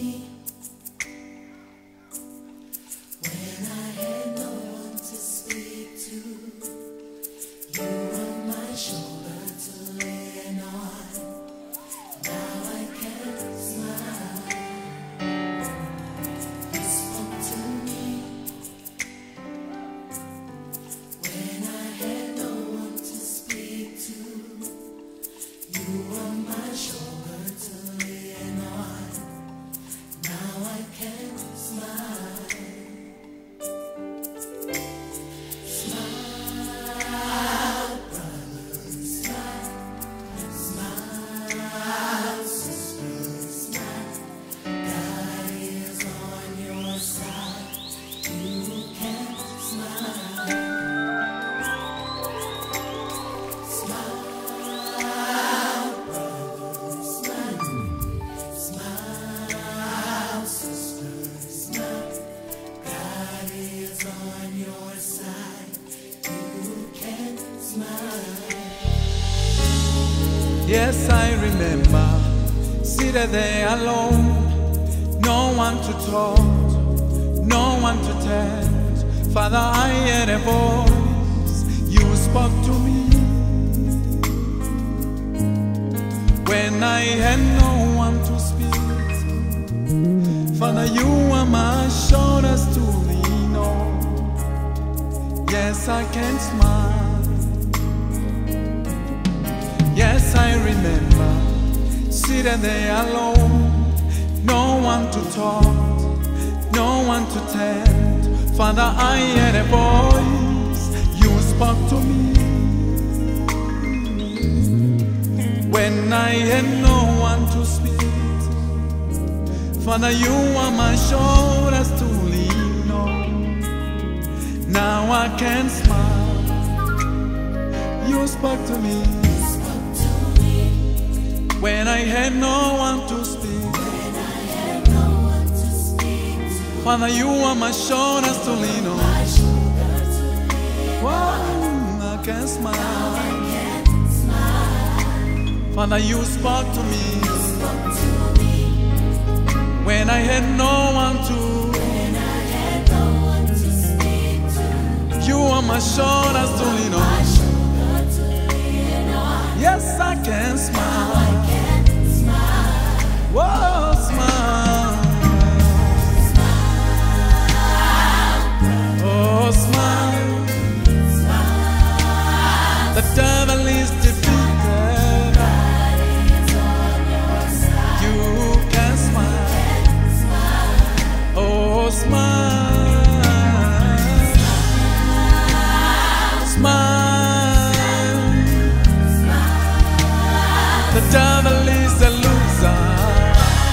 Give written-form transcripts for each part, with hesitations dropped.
me when I had no one to speak to. You were my shoulder to lean on. Now I can smile. You spoke to me when I had no one to speak to. You were my shoulder to lean on. Now I can smile. Smile, brother, smile. Smile, sister, smile. God is on your side. You can smile. Smile, brother, smile. Smile, sister, smile. God is on your side. You can smile. Yes, I remember, seated there alone, no one to talk, no one to tend. Father, I heard a voice, you spoke to me. When I had no one to speak, Father, you were my shoulders to lean on. Yes, I can smile. Yes, I remember, seated there alone, no one to talk, no one to tend. Father, I heard a voice, you spoke to me. When I had no one to speak, Father, you are my shoulders to lean on. Now I can smile, you spoke to me. When I had no one to speak, Father, you are my shoulders to lean on. Wow, I can smile. Father, you spoke to me. When I had no one to, you are my shoulders to lean on. Yes, I can smile. Whoa, smile. Oh, smile. The devil is defeated. You can smile. Oh, smile. Smile. The devil is a loser.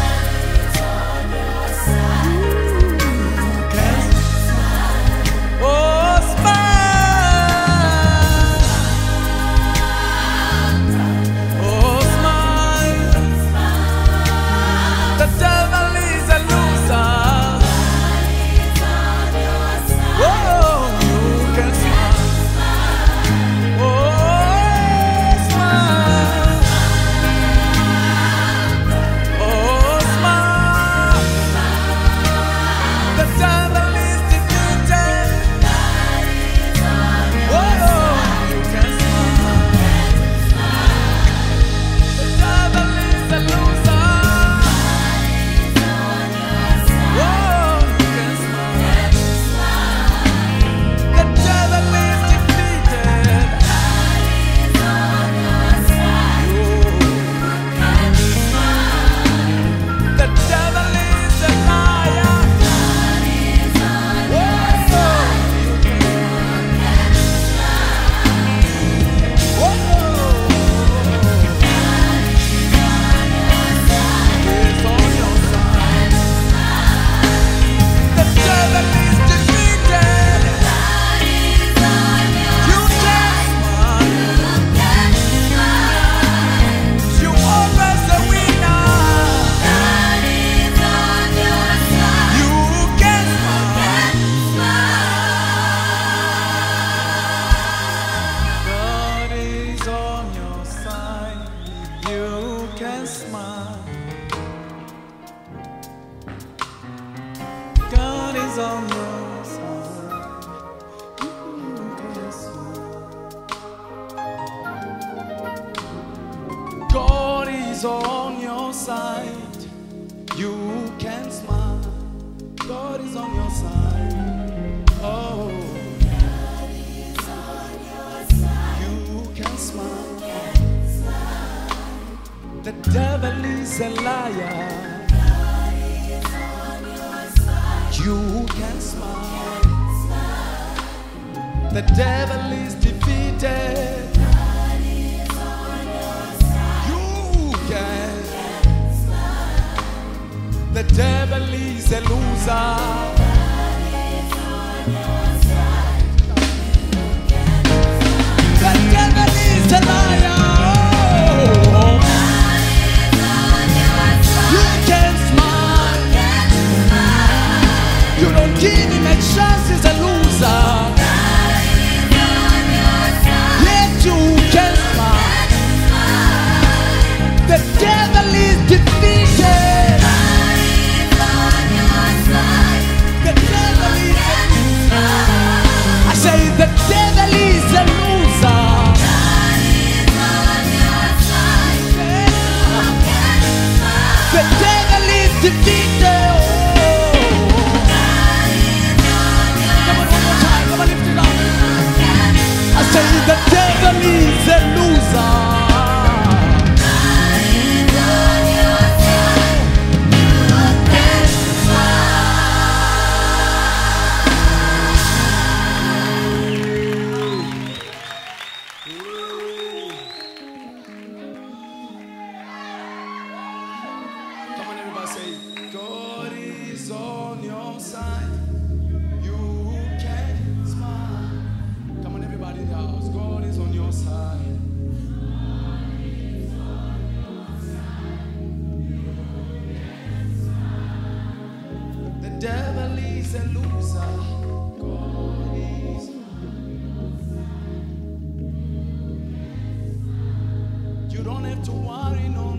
is on your side. God is on your side. You can smile. God is on your side. Oh, God is on your side. you can smile. The devil is a liar. God is on your side. You can smile. The devil is defeated. God is on your side. You can. The devil is a loser. God is on your side. You can The devil is a liar. Oh, God is on your side. you can smile. You don't give him a chance. He's a loser. God is on your side. Yet you can smile. The devil is defeated. God is on your side. The devil is I say the devil is a loser. God is on your side. The devil is defeated. Come on, one more time. Come on, lift it up. I say the devil is a loser. Come on, everybody say, God is on your side. You can smile. Come on, everybody in the house. God is on your side. The devil is a loser. God is. You don't have to worry no